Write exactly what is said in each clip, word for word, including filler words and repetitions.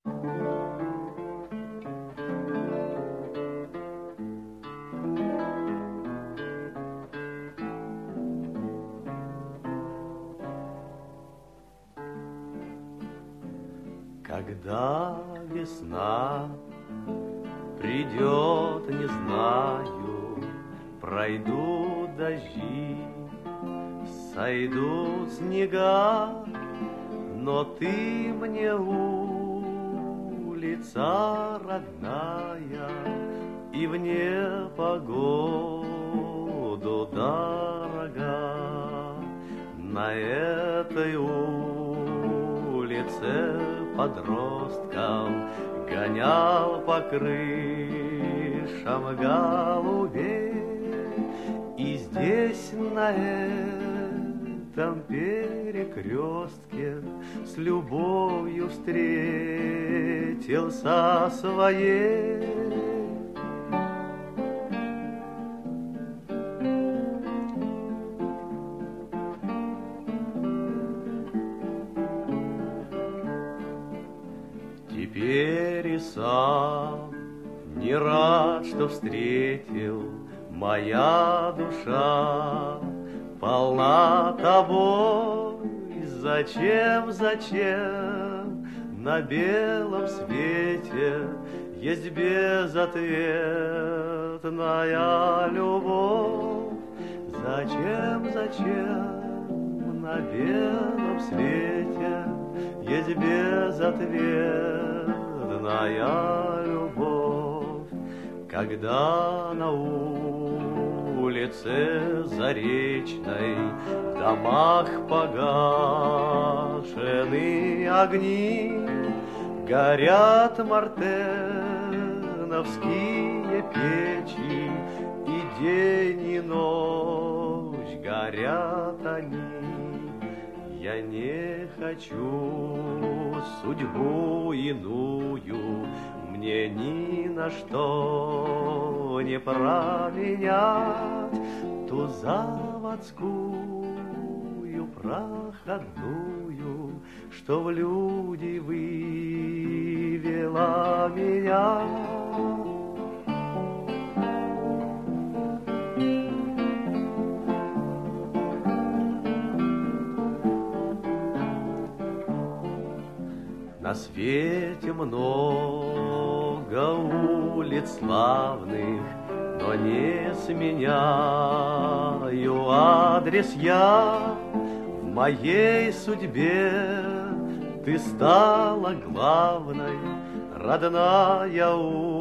Когда весна придет, не знаю, пройдут дожди, сойдут снега, но ты мне улица родная, и в непогоду дорога. На этой улице подростком гонял по крышам голубей, и здесь на этом перекрестке с любовью встретился своей. Теперь и сам не рад, что встретил, моя душа полна тобой. Зачем, зачем на белом свете есть безответная любовь? Зачем, зачем на белом свете есть безответная любовь? Когда на улице Заречной в домах погашены огни, горят мартеновские печи, и день и ночь горят они. Я не хочу судьбу иную, мне ни на что не променять ту заводскую проходную, что в люди вывела меня. На свете много улиц славных, но не сменяю адрес я. В моей судьбе ты стала главной, родная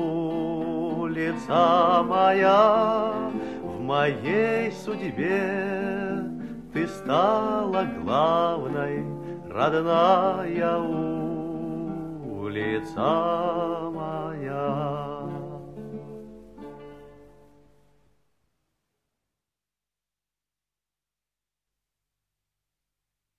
улица моя. В моей судьбе ты стала главной, родная улица моя.